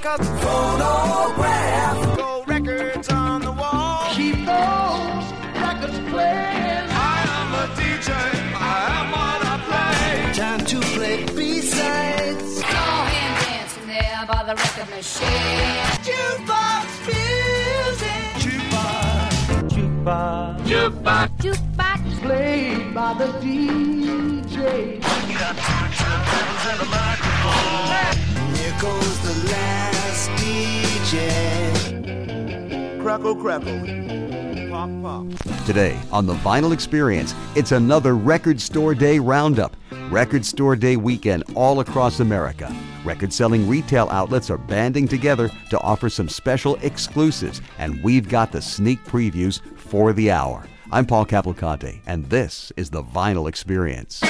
a phonograph. Gold records on the wall. Keep those records playing. I am a DJ. I am what I play. Time to play B-sides. Go hand dancing there by the record machine. Jukebox music. Jukebox. Jukebox. Jukebox. Jukebox. Played by the DJ. Got two turntables and a microphone. Here goes the last DJ. Crackle, crackle. Pop, pop. Today on The Vinyl Experience, it's another Record Store Day Roundup. Record Store Day weekend all across America. Record-selling retail outlets are banding together to offer some special exclusives, and we've got the sneak previews for the hour. I'm Paul Cavalcante, and this is The Vinyl Experience.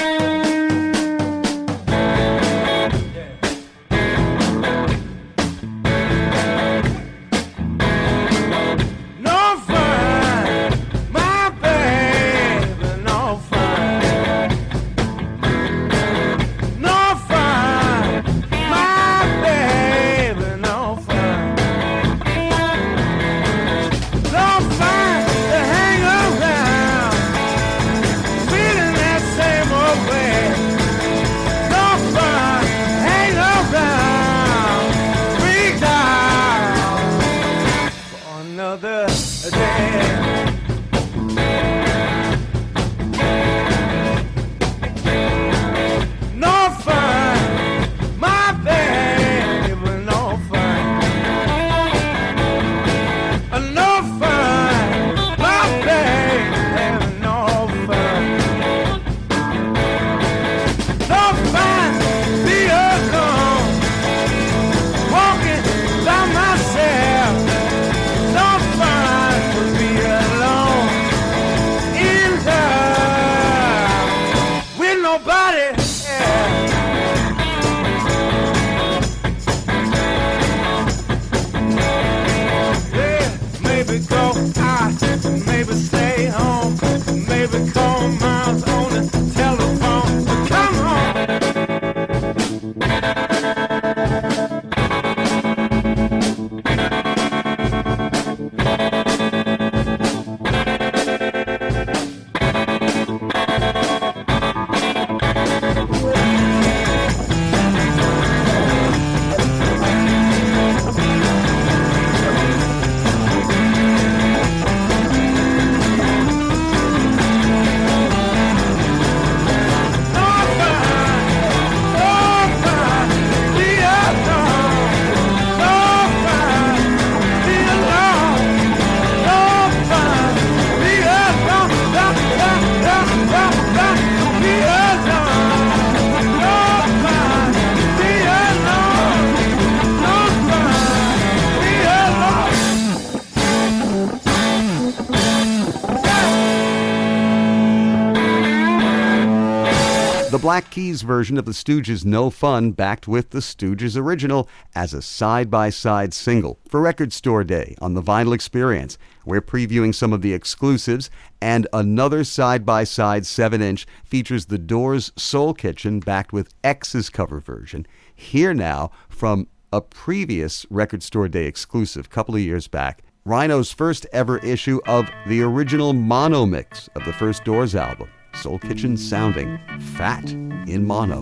The Black Keys version of the Stooges' No Fun backed with the Stooges original as a side-by-side single for Record Store Day on The Vinyl Experience. We're previewing some of the exclusives, and another side-by-side 7-inch features The Doors' Soul Kitchen backed with X's cover version. Here now from a previous Record Store Day exclusive a couple of years back, Rhino's first ever issue of the original mono mix of the first Doors album. Soul Kitchen sounding fat in mono.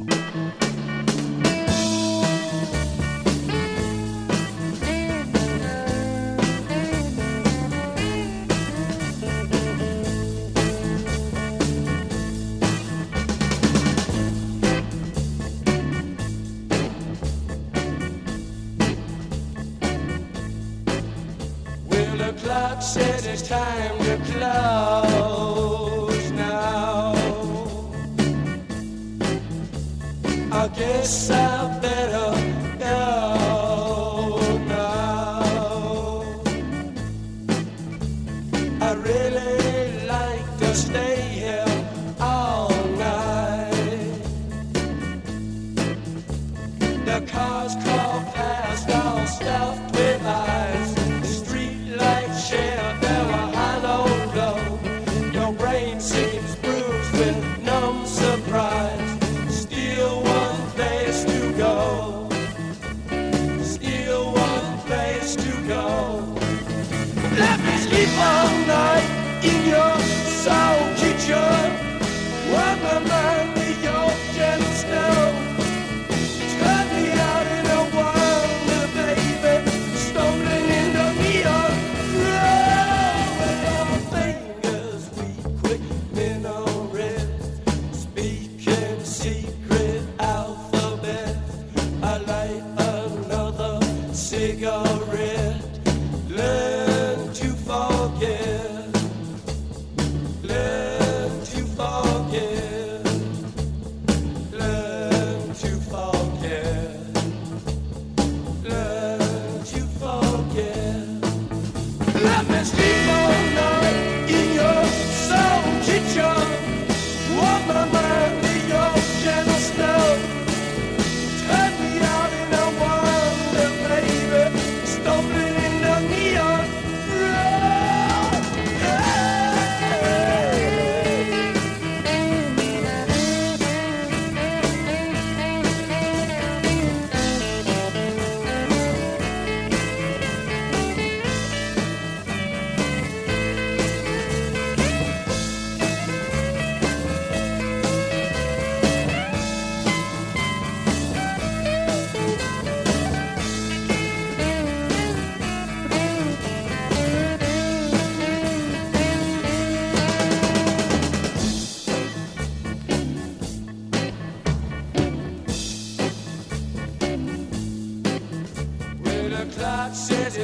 Well, the clock says it's time to close now. I guess I better go now. I really like to stay here all night. The cars crawl past, all stuffed with eyes. The street lights share their high, low, low. Your brain seems bruised with numb surprise. Still one place to go.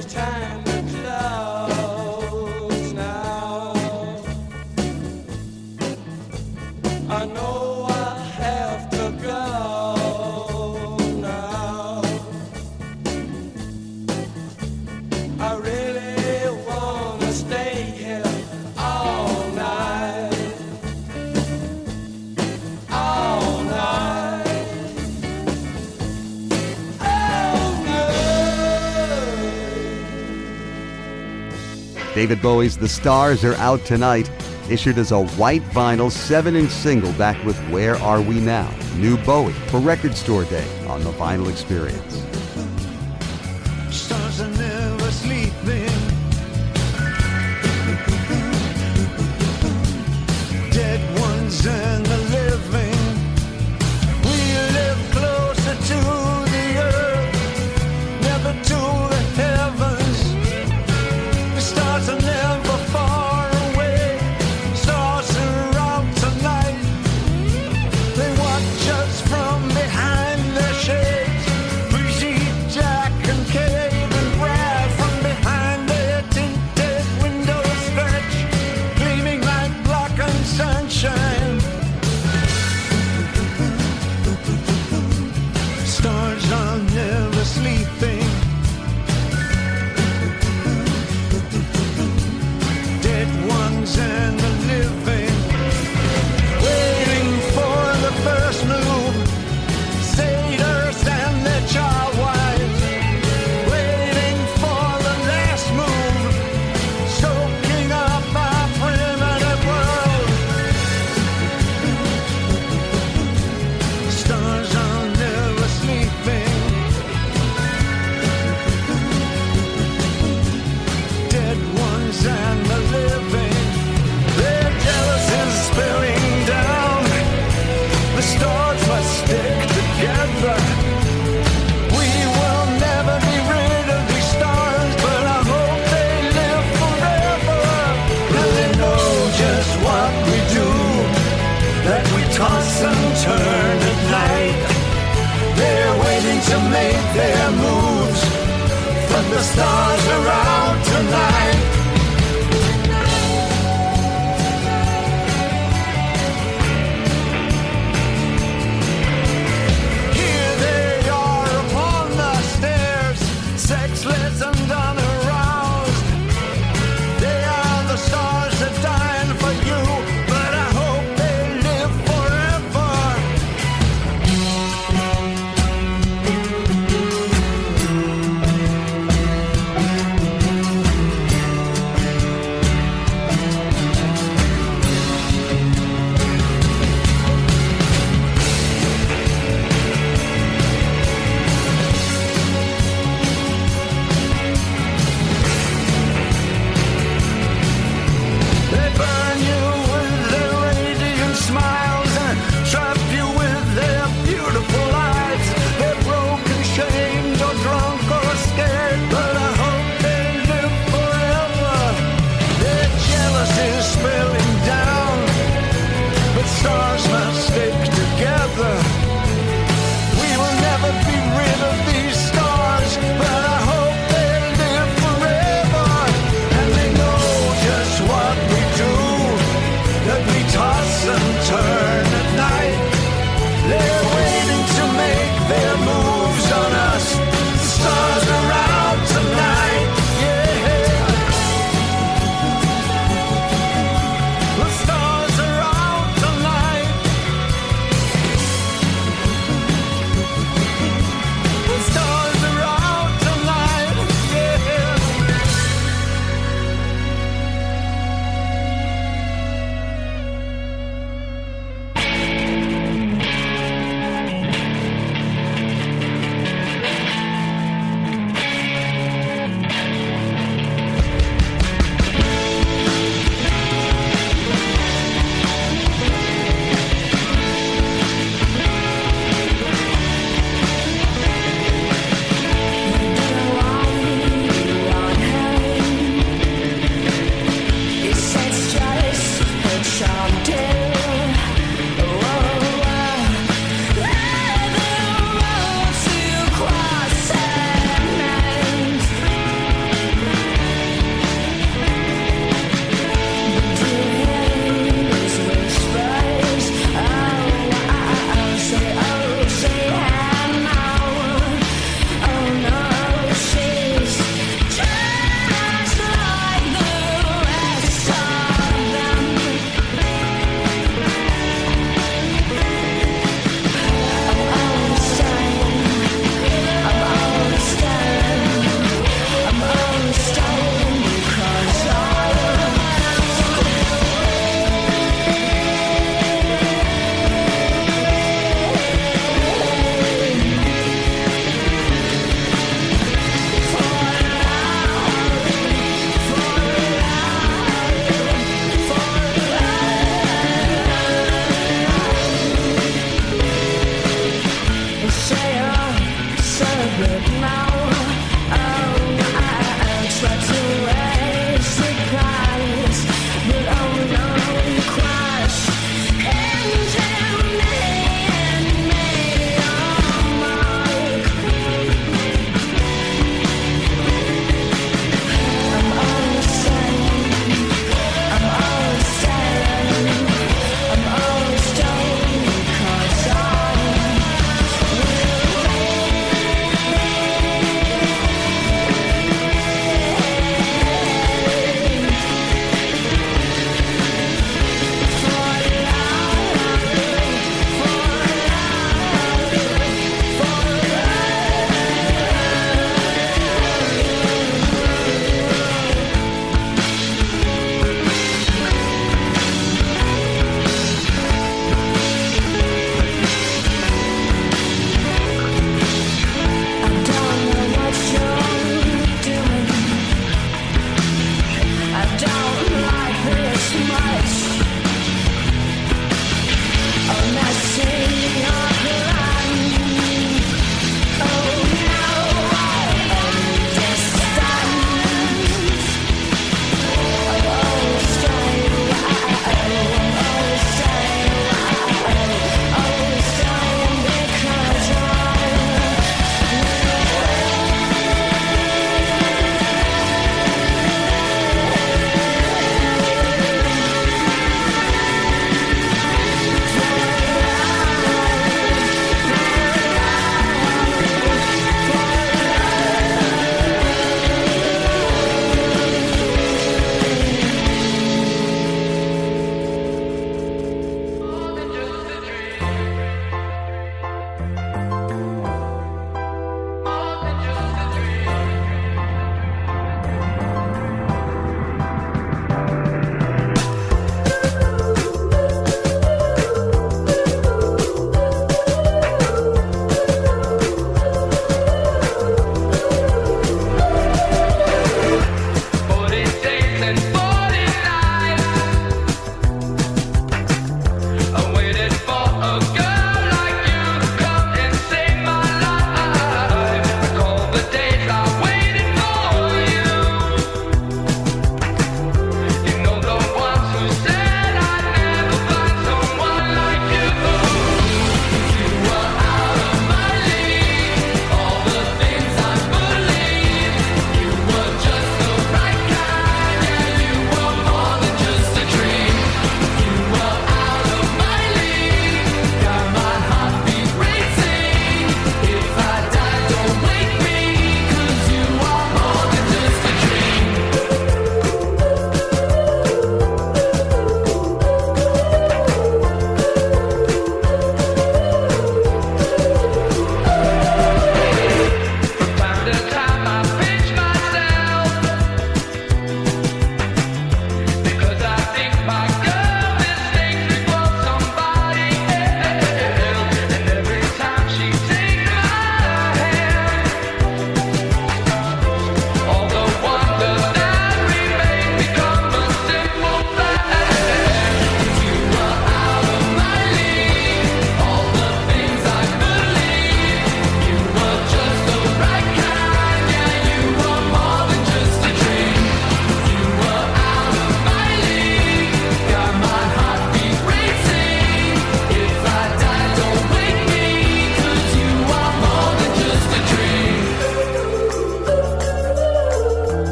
it's time to close now. I know I have to go now. I really wanna stay here all night, all night, all night. David Bowie's The Stars are out tonight, issued as a white vinyl 7-inch single back with Where Are We Now? New Bowie for Record Store Day on the Vinyl Experience. Stars are never sleeping. Dead ones and the living. We live closer to the earth, never to the heavens. The stars are never far away. Stars are out tonight. They watch us from behind their shades. We see Jack and Cave and Brad from behind their tinted windows stretch, gleaming like blackened sunshine. Stars are never sleeping. Dead ones and the living, waiting for the first move. Satyrs and their child wives, waiting for the last move, soaking up our primitive world. Stars are never sleeping. Dead ones and the living, their jealousy's spilling down. The stars must stick together. We will never be rid of these stars, but I hope they live forever. And they know just what we do, that we toss and turn at night. They're waiting to make their moves, but the stars are out tonight. Here they are upon the stairs, sexless and unaroused. They are the stars that dying for you, but I hope they live forever.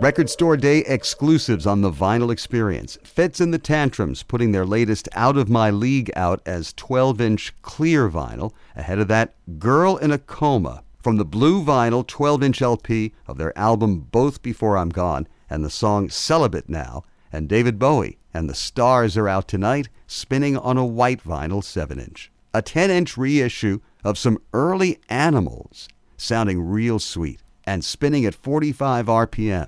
Record Store Day exclusives on the Vinyl Experience. Fits and the Tantrums putting their latest Out of My League out as 12-inch clear vinyl. Ahead of that, Girl in a Coma from the blue vinyl 12-inch LP of their album Both Before I'm Gone, and the song Celibate Now. And David Bowie and the Stars are out tonight, spinning on a white vinyl 7-inch. A 10-inch reissue of some early Animals, sounding real sweet and spinning at 45 RPM.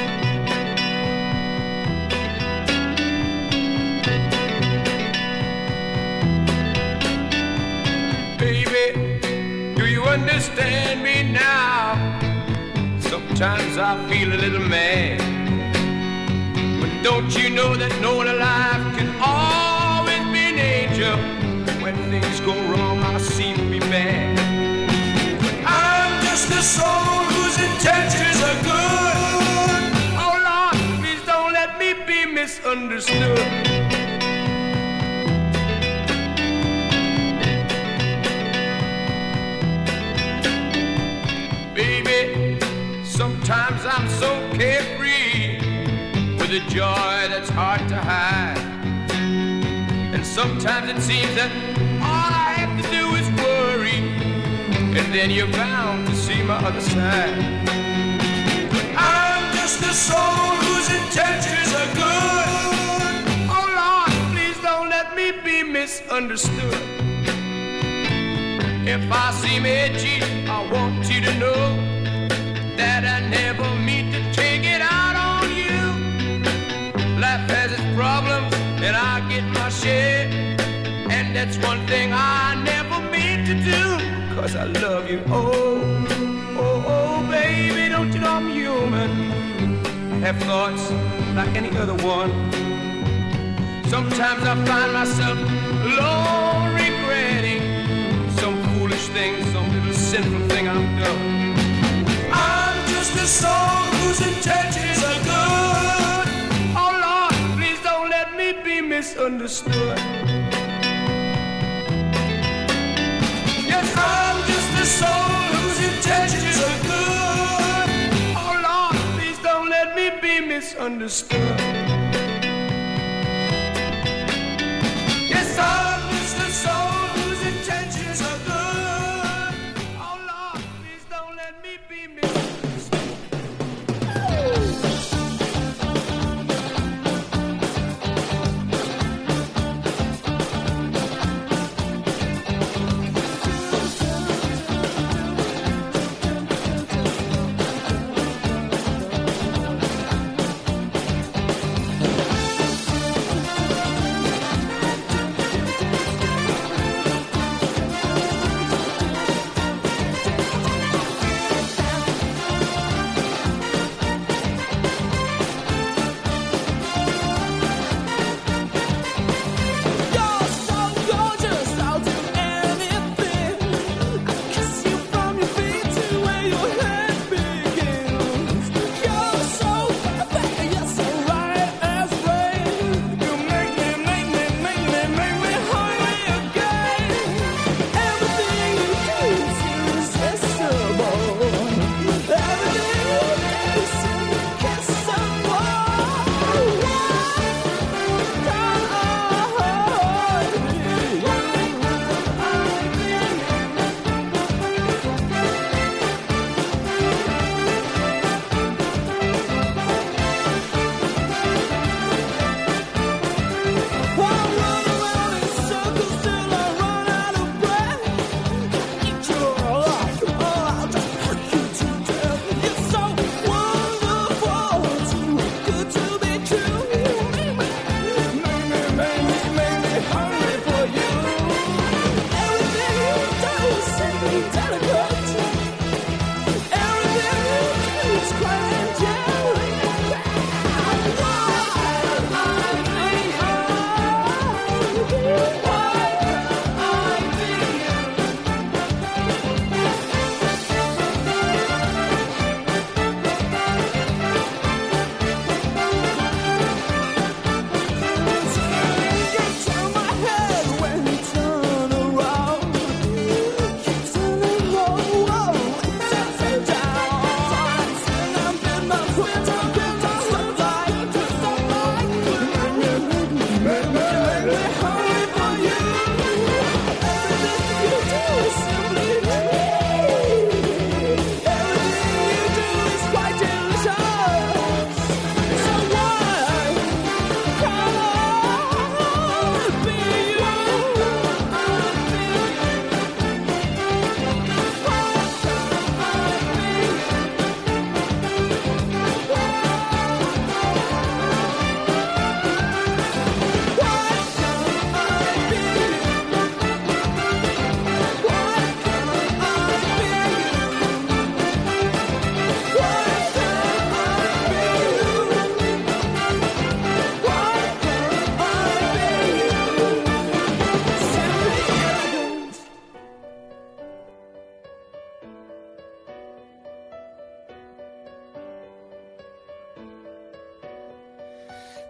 Baby, do you understand me now? Sometimes I feel a little mad, but don't you know that no one alive can always be an angel? When things go wrong, I seem to be bad. I'm just a soul whose intentions are good. Oh Lord, please don't let me be misunderstood. Baby, sometimes I'm so carefree with a joy that's hard to hide. And sometimes it seems that all I have to do is worry, and then you're bound to see my other side. I'm just a soul whose intentions are good. Oh Lord, please don't let me be misunderstood. If I seem edgy, I want you to know that I never mean to take it out on you. Life has its problems, and I get my share, and that's one thing I never mean to do, 'cause I love you. Oh, oh, oh, baby, don't you know I'm human? Have thoughts like any other one. Sometimes I find myself alone regretting some foolish thing, some little sinful thing I've done. I'm just a soul whose intentions are good. Oh Lord, please don't let me be misunderstood. Yes, I'm just a soul whose intentions are good. Oh Lord, please don't let me be misunderstood. Yes, I'm just a soul whose intentions are good. Oh Lord, please don't let me be misunderstood.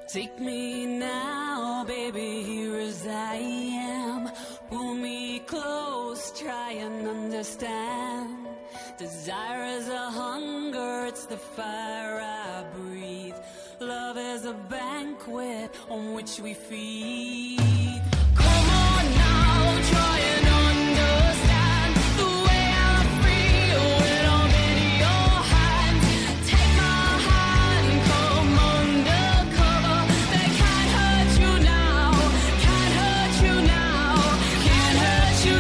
Take me now, baby, here as I am. Pull me close, try and understand. Desire is a hunger, it's the fire I breathe. Love is a banquet on which we feed. Come on now, try and understand the way I feel when I'm in your hands. Take my hand, come undercover. They can't hurt you now, can't hurt you now, can't hurt you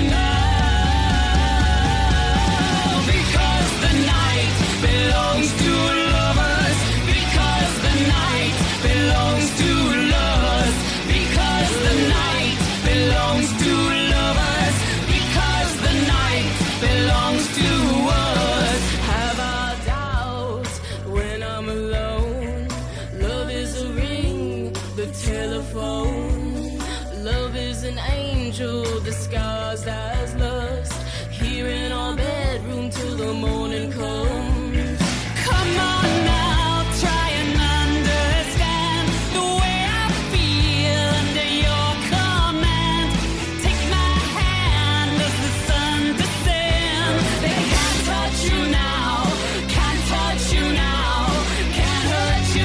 now. Because the night belongs to lovers. Because the night belongs to lovers. Because the night belongs to lovers. Because the night belongs to us. Have I doubts when I'm alone? Love is a ring, the telephone. Love is an angel disguised as lust. Here in our bedroom till the morning comes. Come on now, try and understand the way I feel under your command. Take my hand as the sun descends. They can't touch you now, can't touch you now, can't hurt you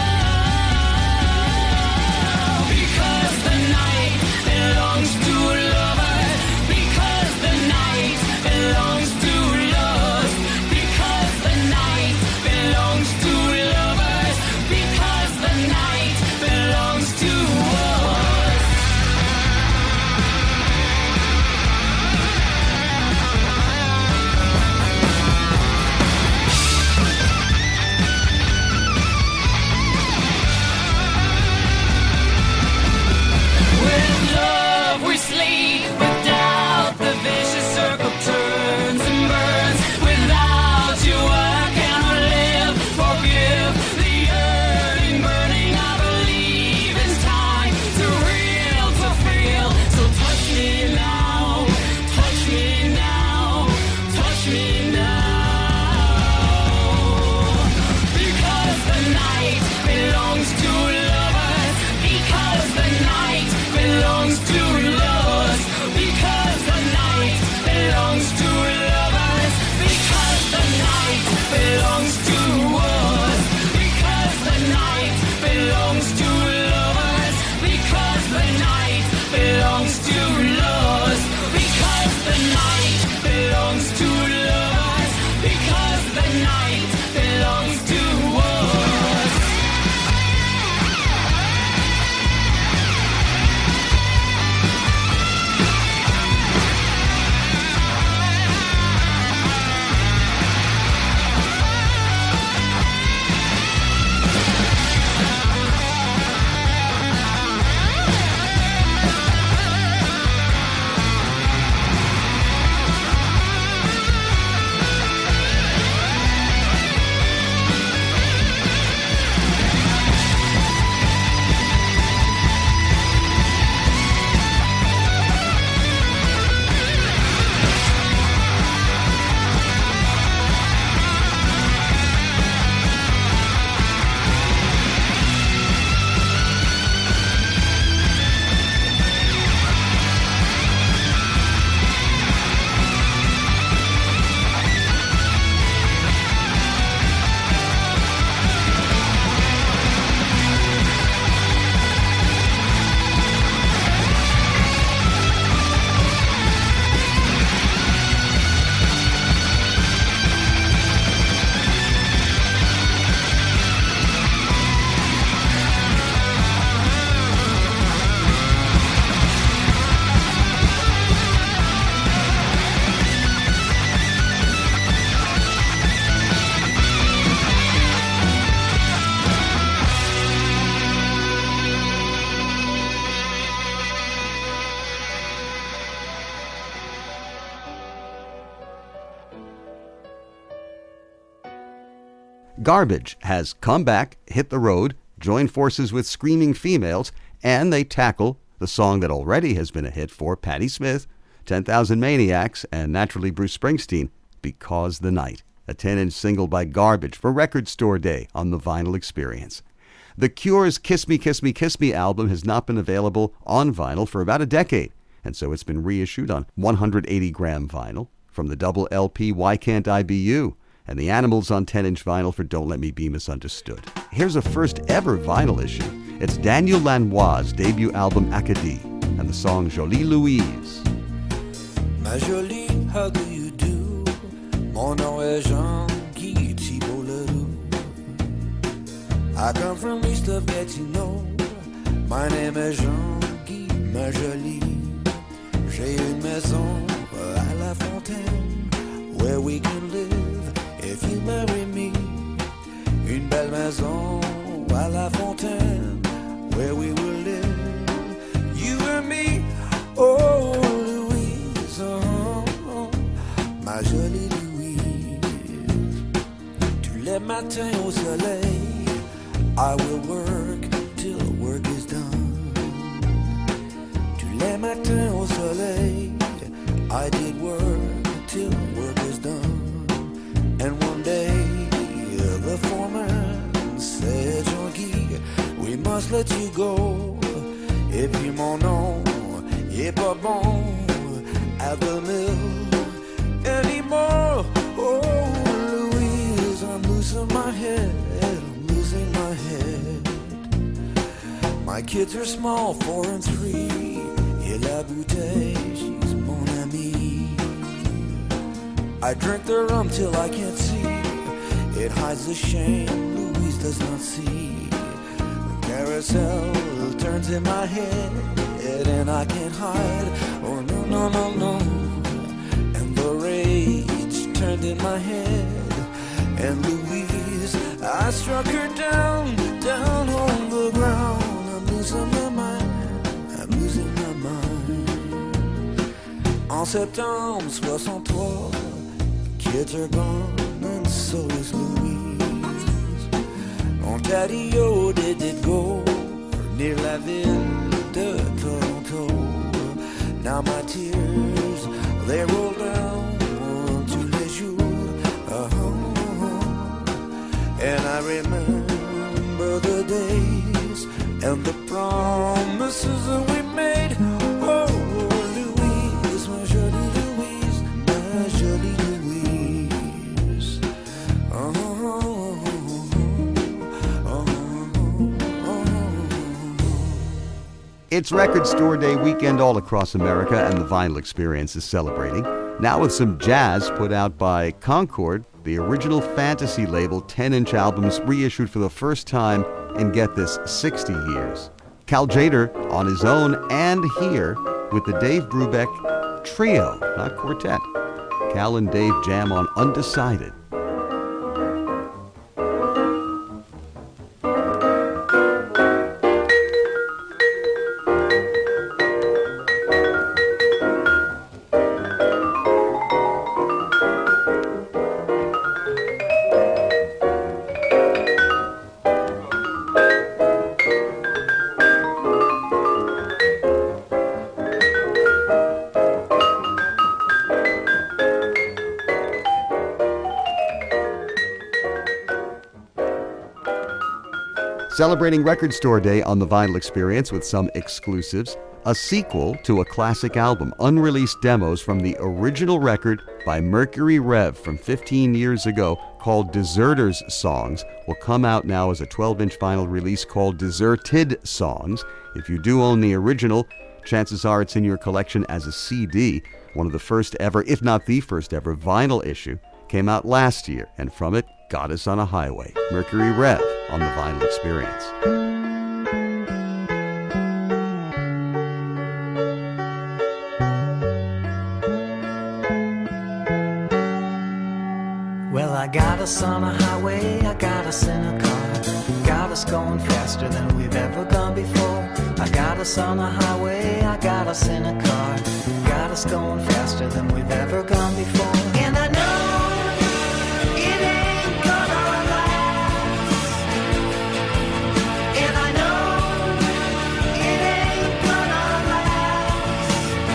now. Because the night belongs to lovers. Because the night belongs to lovers. Because the night belongs to lovers. Because the night belongs to us. With love we sleep, without the vicious circle turns and burns. Without you I cannot live. Forgive the yearning, burning. I believe it's time to real, to feel. So touch me now, touch me now, touch me now. Because the night belongs to lovers. Because the night belongs to lovers. Because the night belongs to lovers. Because the night belongs to us. Because the night belongs to lovers. Because the night belongs to us. Because the night belongs to lovers. Because the night belongs to us. Garbage has come back, hit the road, joined forces with Screaming Females, and they tackle the song that already has been a hit for Patti Smith, 10,000 Maniacs, and naturally Bruce Springsteen, Because the Night, a 10-inch single by Garbage for Record Store Day on the Vinyl Experience. The Cure's Kiss Me, Kiss Me, Kiss Me album has not been available on vinyl for about a decade, and so it's been reissued on 180-gram vinyl from the double LP Why Can't I Be You, and the Animals on 10-inch vinyl for Don't Let Me Be Misunderstood. Here's a first ever vinyl issue. It's Daniel Lanois' debut album Acadie, and the song Jolie Louise. Ma jolie, how do you do? Mon nom est Jean-Guy Thibault-Leroux. I come from east of Gatineau. My name is Jean-Guy, ma jolie. J'ai une maison à La Fontaine where we can live if you marry me. Une belle maison à La Fontaine where we will live, you and me. Oh, Louise, oh, ma jolie Louise. Tous les matins au soleil, I will work till work is done. Tous les matins au soleil, I did work till work is done. And one day, the foreman said, Jean-Guy, we must let you go. Et puis mon nom est pas bon at the mill anymore. Oh, Louise, I'm losing my head. Losing my head. My kids are small, 4 and 3. Et la bouteille, she's mon amie. I drink the rum till I can't see. It hides the shame Louise does not see. The carousel turns in my head, and I can't hide. Oh no, no, no, no. And the rage turned in my head, and Louise, I struck her down, down on the ground. I'm losing my mind, I'm losing my mind. En septembre 63, kids are gone and so is Louise. Ontario did go near la ville de Toronto. Now my tears, they roll down tous les jours. And I remember the days and the promises that we made. Oh, Louise, my jolie Louise, my jolie Louise. Oh, oh, oh, oh. It's Record Store Day weekend all across America, and the Vinyl Experience is celebrating. Now with some jazz put out by Concord, the original Fantasy label 10-inch albums reissued for the first time in, get this, 60 years. Cal Tjader on his own and here with the Dave Brubeck Trio, not quartet. Cal and Dave jam on Undecided. Celebrating Record Store Day on the Vinyl Experience with some exclusives, a sequel to a classic album, unreleased demos from the original record by Mercury Rev from 15 years ago called Deserters Songs will come out now as a 12-inch vinyl release called Deserted Songs. If you do own the original, chances are it's in your collection as a CD. One of the first ever, if not the first ever, vinyl issue came out last year, and from it, Goddess on a Highway, Mercury Rev on the Vinyl Experience. Well, I got us on a highway, I got us in a car, got us going faster than we've ever gone before. I got us on a highway, I got us in a car, got us going faster than we've ever gone before. And I know it ain't gonna last, and I know it ain't gonna last.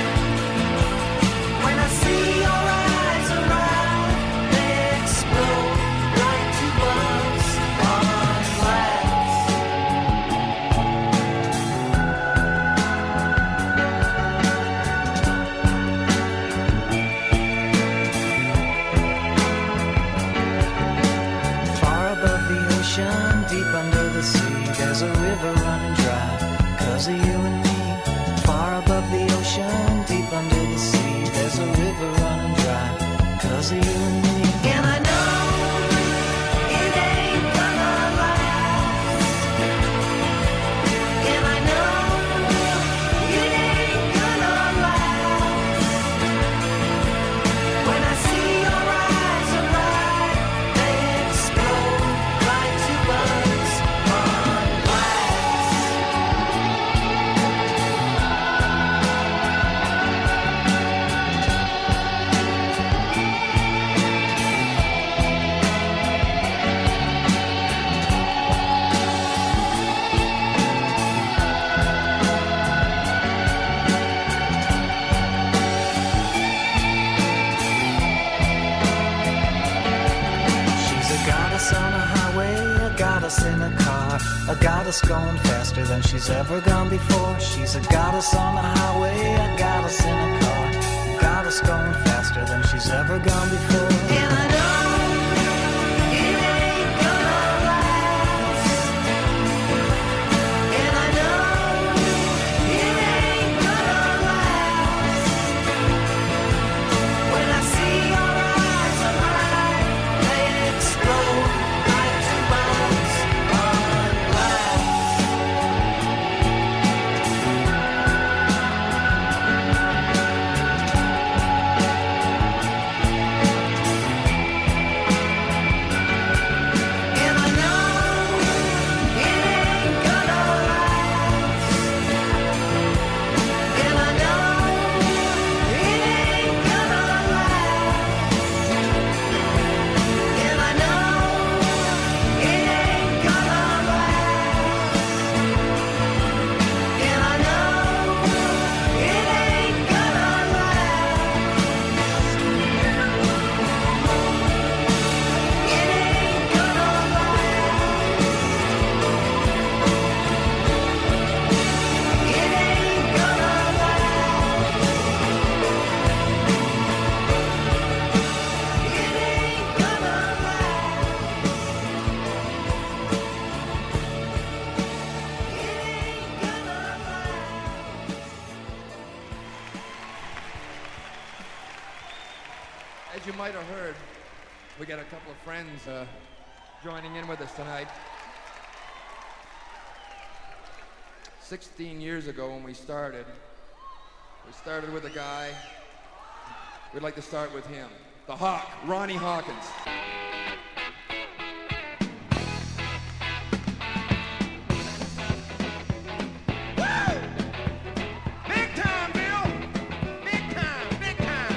When I see your eyes around, they explode like two bugs on glass. because of you and me. And I know it ain't gonna last. And I know it ain't gonna last. When I see your eyes are bright, they explode like two bugs on glass. She's a goddess on a highway, a goddess in a car, a goddess going faster than she's ever gone before. She's a goddess on a highway, a goddess in a car, a goddess going faster than she's ever gone before. And I know it ain't gonna last. And I know it ain't gonna last. When I see your eyes are bright, they explode like two bombs on glass. And I know it ain't gonna last. And I know it ain't gonna last. And I know it ain't gonna last. And I know it ain't gonna last. It ain't gonna last. It ain't gonna last. It ain't gonna As you might have heard, we got a couple of friends joining in with us tonight. 16 years ago when we started with a guy. We'd like to start with him, the Hawk, Ronnie Hawkins. Big time, Bill! Big time, big time!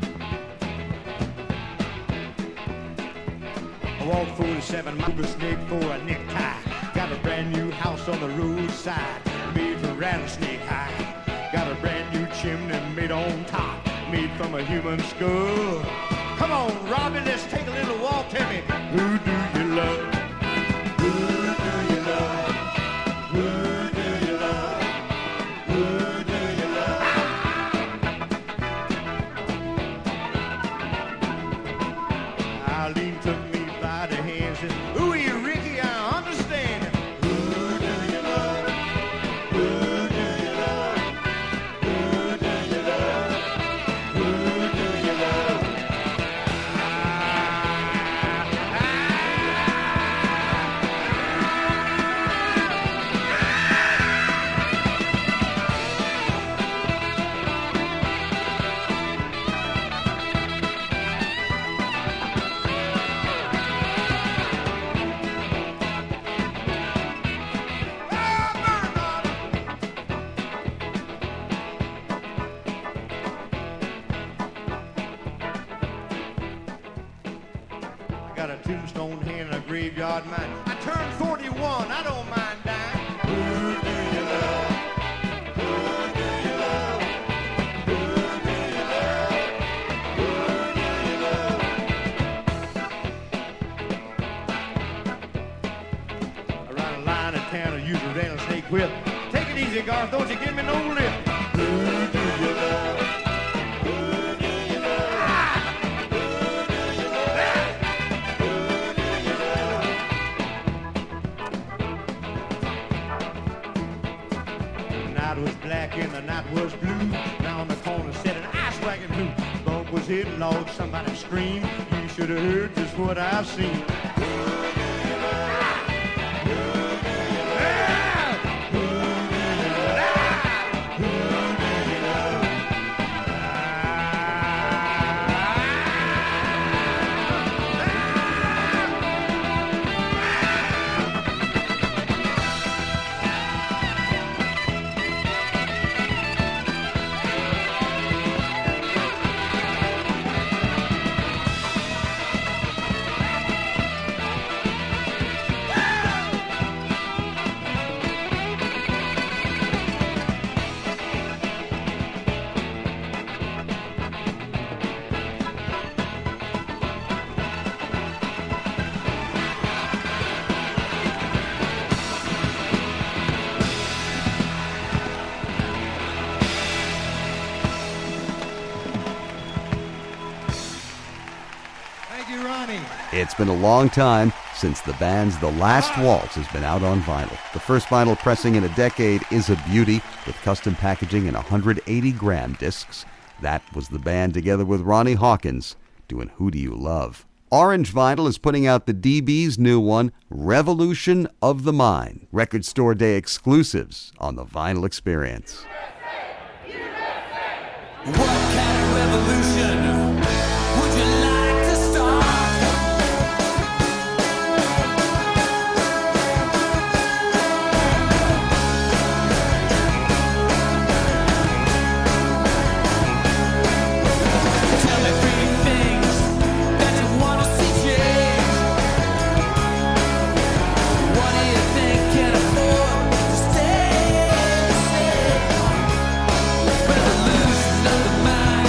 I walked 47 miles snake for a necktie. Got a brand new house on the roadside, made from rattlesnake hide. Got a brand new chimney made on top, made from a human skull. Come on, Robbie, let's take a little walk. Tell me, who do you love? Who do you love? Who do you love? Who do you love? Eileen took me by the hand, says, ooh, you Ricky, I understand. Who do you love? Who do you love? Who do you love? Who do you love? I got a tombstone hand and a graveyard mine. I turned 41, I don't mind dying. Who do you love? Who do you love? Who do you love? Who do you love? I ride a line in town and use a rattlesnake whip. Take it easy, Garth, don't you give me no lip. Who do you love? Who do you love? Who do you love? Who do you love? The night was black and the night was blue. Down the corner sat an ice wagon who. Bump was hit did, Lord, somebody scream. You should have heard just what I've seen. It's been a long time since the band's The Last Waltz has been out on vinyl. The first vinyl pressing in a decade is a beauty, with custom packaging and 180-gram discs. That was the band together with Ronnie Hawkins doing Who Do You Love? Orange Vinyl is putting out the DB's new one, Revolution of the Mind. Record Store Day exclusives on the Vinyl Experience. What kind of revolution would you like to start? Tell me 3 things that you want to see change. What do you think can afford to stay the same? Revolution of the mind.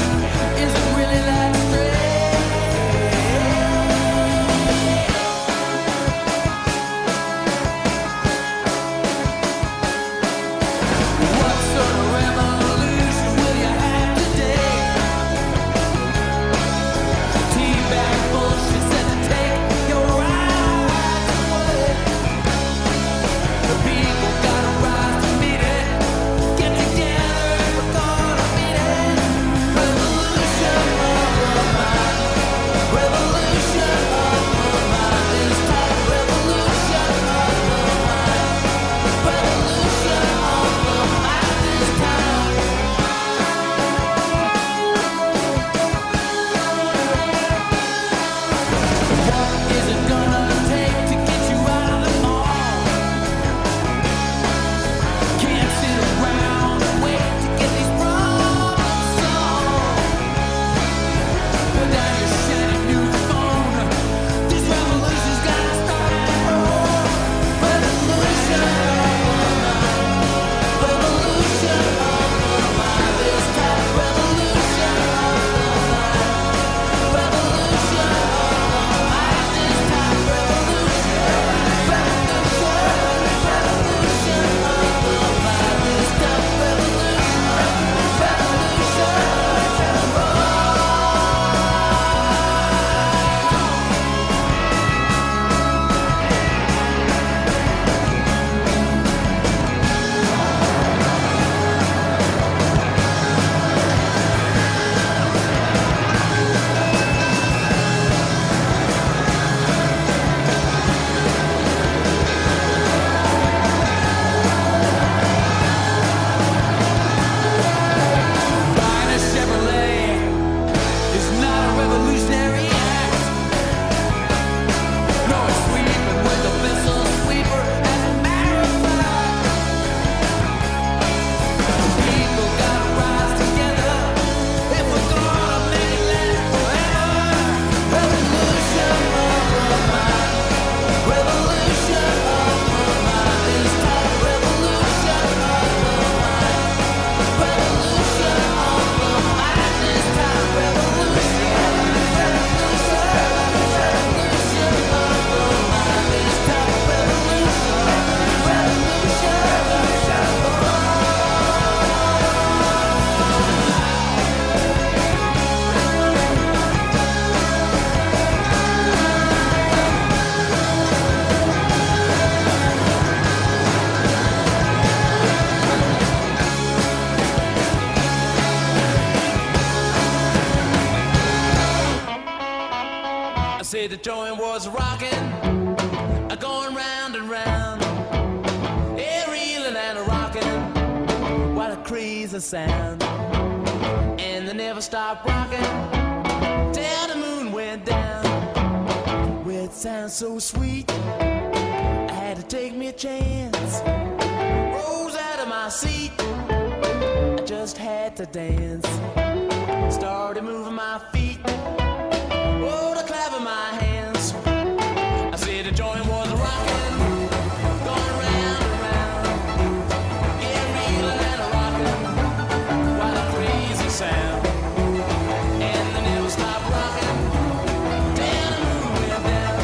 said the joint was rocking, going round and round, reeling and rocking, what a crazy sound. And they never stopped rocking till the moon went down. Well, it sounds so sweet, I had to take me a chance. Rose out of my seat, I just had to dance. Started moving my feet, oh, to clapping my hands. I said the joint was rocking, going round and round, yeah, reeling and rocking, what a crazy sound. And they never stopped rocking till the moon went down.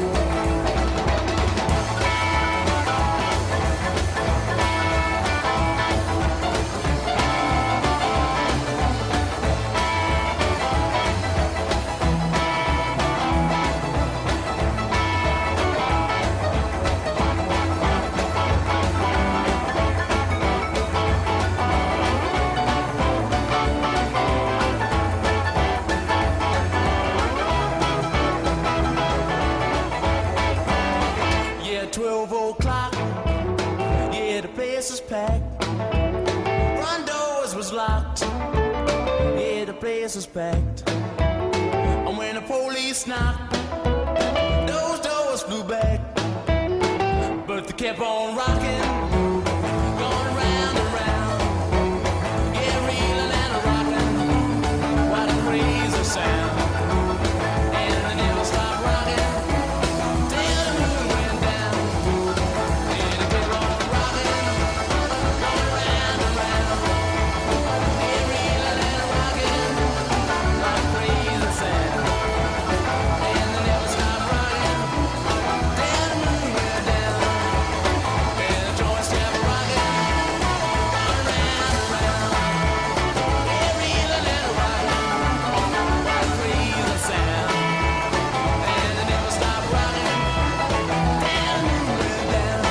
Yeah, 12 o'clock, yeah, the place was packed. Front doors was locked, yeah, the place was packed. And when the police knocked, those doors flew back. But they kept on rocking, going round and round, yeah, reeling and rocking, what a crazy sound. And they never stopped rocking till the moon went down. And they kept on rocking, going round and round, yeah, reeling and rocking, what a crazy sound. And they never stopped rocking till the moon went down. And the joints kept rocking, going round and round, yeah, reeling and rocking, what a crazy sound. And they never stopped rocking till the moon went down.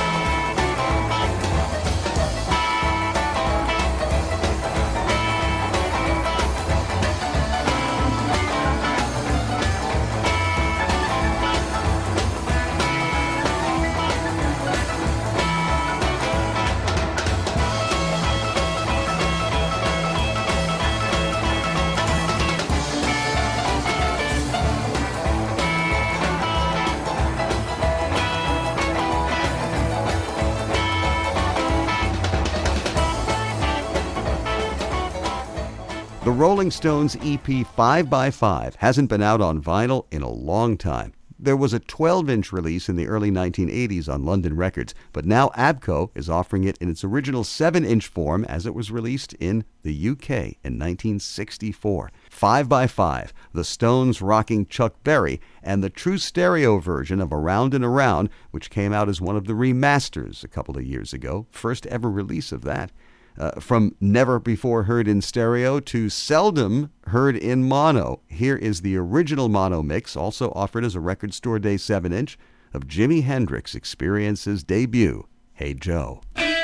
The Rolling Stones EP 5x5 hasn't been out on vinyl in a long time. There was a 12-inch release in the early 1980s on London Records, but now ABKCO is offering it in its original 7-inch form as it was released in the UK in 1964. 5x5, the Stones rocking Chuck Berry, and the true stereo version of Around and Around, which came out as one of the remasters a couple of years ago, first ever release of that. From never before heard in stereo to seldom heard in mono, here is the original mono mix, also offered as a Record Store Day 7-inch, of Jimi Hendrix Experience's debut, Hey Joe.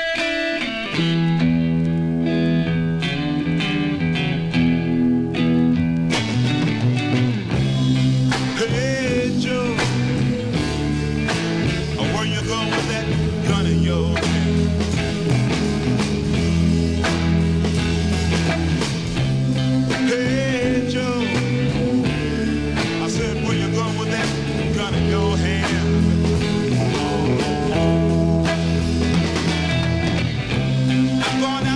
Hey Joe, where you going with that gun in your hand? Hey Joe, I said where you going with that gun in your hand? I'm going out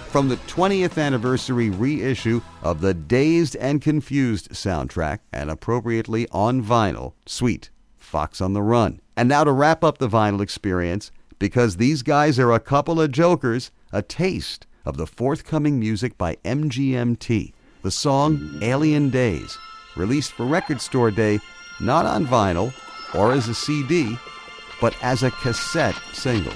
from the 20th anniversary reissue of the Dazed and Confused soundtrack, and appropriately on vinyl, Sweet, Fox on the Run. And now to wrap up the vinyl experience, because these guys are a couple of jokers, a taste of the forthcoming music by MGMT, the song Alien Days, released for Record Store Day, not on vinyl or as a CD, but as a cassette single.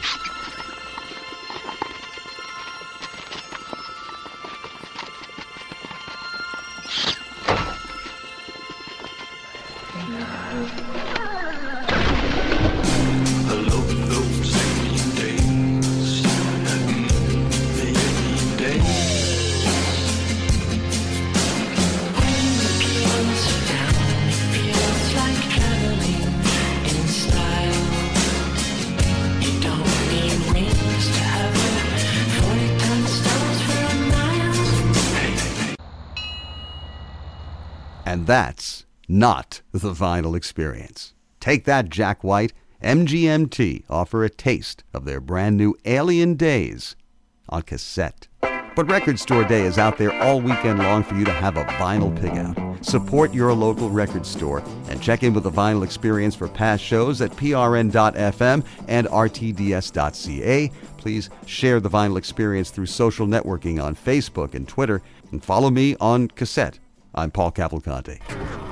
And that's not the vinyl experience. Take that, Jack White. MGMT offer a taste of their brand new Alien Days on cassette. But Record Store Day is out there all weekend long for you to have a vinyl pick out. Support your local record store and check in with the vinyl experience for past shows at prn.fm and rtds.ca. Please share the vinyl experience through social networking on Facebook and Twitter, and follow me on cassette. I'm Paul Cavalcante.